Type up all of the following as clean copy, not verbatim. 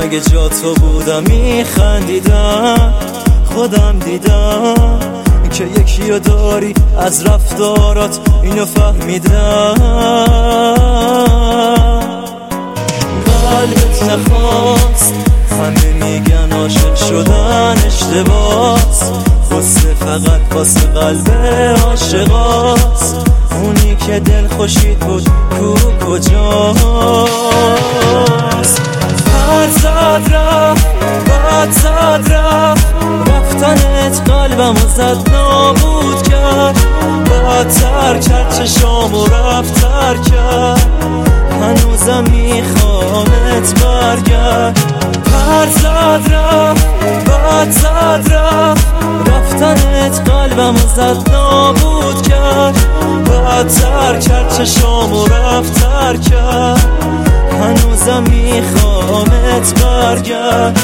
اگه جا تو بودم میخندیدم. خودم دیدم که یکی رو داری از رفتارات، اینو فهمیدم. قلبت نخواست، همه میگن عاشق شدن اشتباس، غصه فقط واسه قلب عاشقاست. اونی که دل خوشید بود کو کجاست؟ فرزاد رفت، بعد زد رفت، رفتنت قلبم و زد نابود کرد. بدتر کرد چشامو رفتر کرد، هنوزم میخوامت برگرد. فرزاد رفت، بعد زد رفت، رفتنت قلبم و زد نابود کرد. بدتر کرد چشامو رفتر کرد، هنوزم میخوامت برگرد.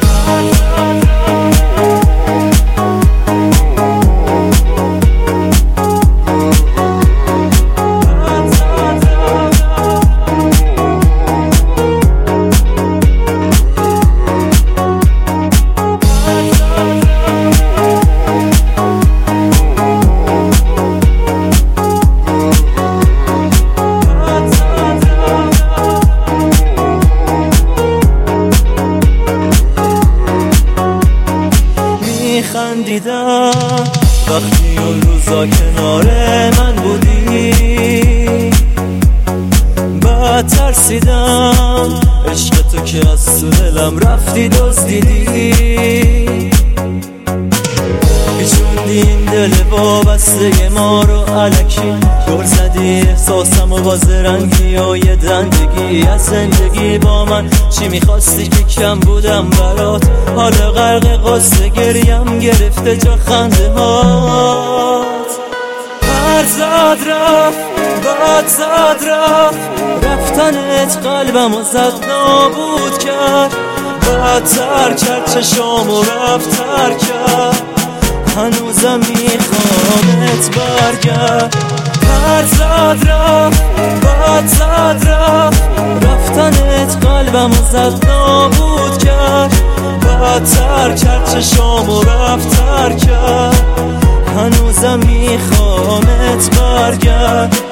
خندیدم وقتی اون روزا کنار من بودی. بعد ترسیدم عشق تو که از تو دلم رفتی دزدیدی. پیچوندی این دل وابسته ما رو الکی، دور زدی احساسم و با زرنگی و یه دندگی از زندگی. با من چی میخواستی که کم بودم برات؟ حالا غرق قصه گریم گرفته جا خنده هات. فرزاد رفت، بعد زد رفت، رفتنت قلبم و زد نابود کرد. بدتر کرد چشامو رفتر کرد، هنوزم میخوامت برگرد. فرزاد رفت، بعد زد رفت، رفتنت قلبم و زد نابود کرد. بدتر کرد چشامو رفتر کرد، هنوزم میخوامت برگرد.